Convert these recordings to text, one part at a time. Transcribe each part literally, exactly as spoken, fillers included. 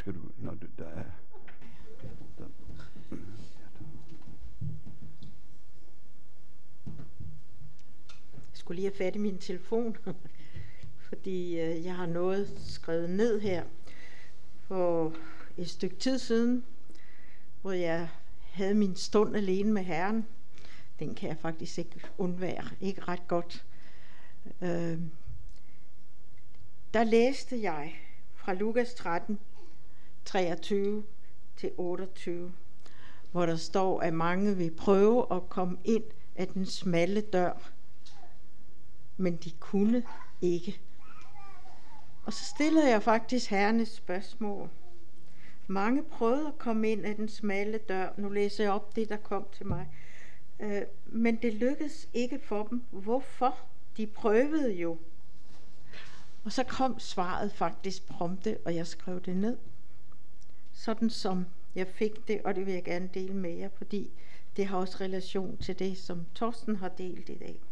skal du, når du, der er... Der, ja, der. Jeg skulle lige have fat i min telefon, fordi øh, jeg har noget skrevet ned her for et stykke tid siden, hvor jeg havde min stund alene med Herren. Den kan jeg faktisk ikke undvære, ikke ret godt. Øh, der læste jeg fra Lukas tretten, treogtyve til otteogtyve, hvor der står, at mange vil prøve at komme ind af den smalle dør, men de kunne ikke. Og så stillede jeg faktisk Herren et spørgsmål. Mange prøvede at komme ind af den smalle dør. Nu læser jeg op det, der kom til mig. Øh, men det lykkedes ikke for dem. Hvorfor? De prøvede jo. Og så kom svaret faktisk prompte, og jeg skrev det ned. Sådan som jeg fik det, og det vil jeg gerne dele med jer, fordi det har også relation til det, som Torsten har delt i dag.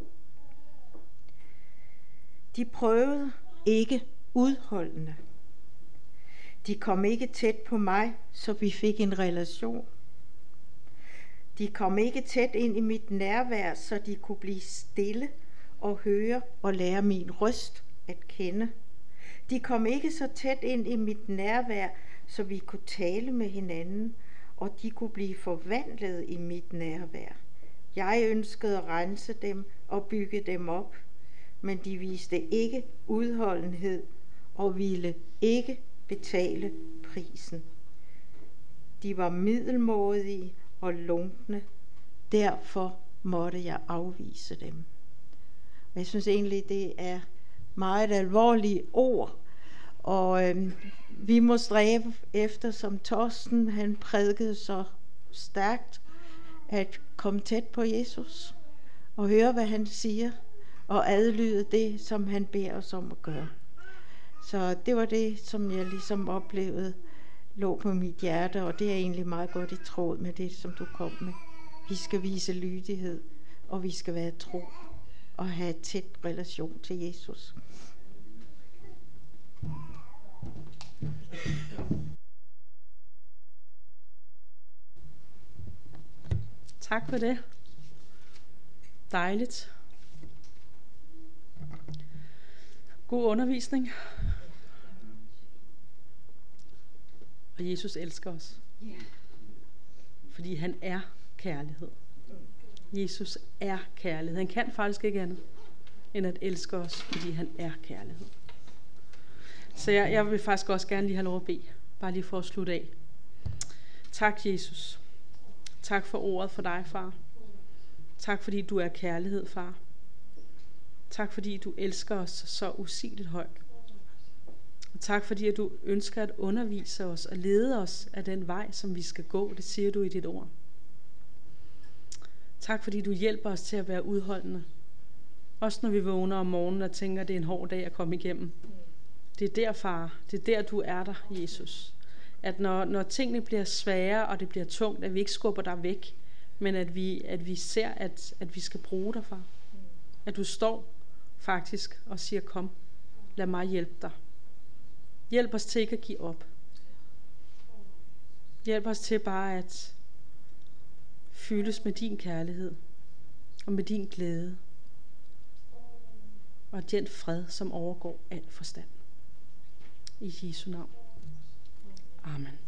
De prøvede ikke udholdende. De kom ikke tæt på mig, så vi fik en relation. De kom ikke tæt ind i mit nærvær, så de kunne blive stille og høre og lære min røst at kende. De kom ikke så tæt ind i mit nærvær, så vi kunne tale med hinanden, og de kunne blive forvandlet i mit nærvær. Jeg ønskede at rense dem og bygge dem op, men de viste ikke udholdenhed og ville ikke betale prisen. De var middelmådige og lunkne, derfor måtte jeg afvise dem. Og jeg synes egentlig, det er meget alvorlige ord, og øh, vi må stræbe efter, som Torsten han prædikede så stærkt, at komme tæt på Jesus og høre, hvad han siger, og adlyde det, som han beder os om at gøre. Så det var det, som jeg ligesom oplevede lå på mit hjerte, og det er egentlig meget godt i tråd med det, som du kom med. Vi skal vise lydighed, og vi skal være tro og have et tæt relation til Jesus. Tak for det. Dejligt. God undervisning. Og Jesus elsker os. Fordi han er kærlighed. Jesus er kærlighed. Han kan faktisk ikke andet end at elske os, fordi han er kærlighed. Så jeg, jeg vil faktisk også gerne lige have lov at bede. Bare lige for at slutte af. Tak, Jesus. Tak for ordet for dig, far. Tak fordi du er kærlighed, far. Tak fordi du elsker os så usigeligt højt. Og tak fordi at du ønsker at undervise os og lede os af den vej, som vi skal gå. Det siger du i dit ord. Tak fordi du hjælper os til at være udholdende. Også når vi vågner om morgenen og tænker, at det er en hård dag at komme igennem. Det er der, far. Det er der, du er der, Jesus. At når, når tingene bliver svære, og det bliver tungt, at vi ikke skubber dig væk, men at vi, at vi ser, at, at vi skal bruge dig, far. At du står faktisk og siger, kom, lad mig hjælpe dig. Hjælp os til ikke at give op. Hjælp os til bare at fyldes med din kærlighed og med din glæde og den fred, som overgår al forstand. I Jesu navn. Amen.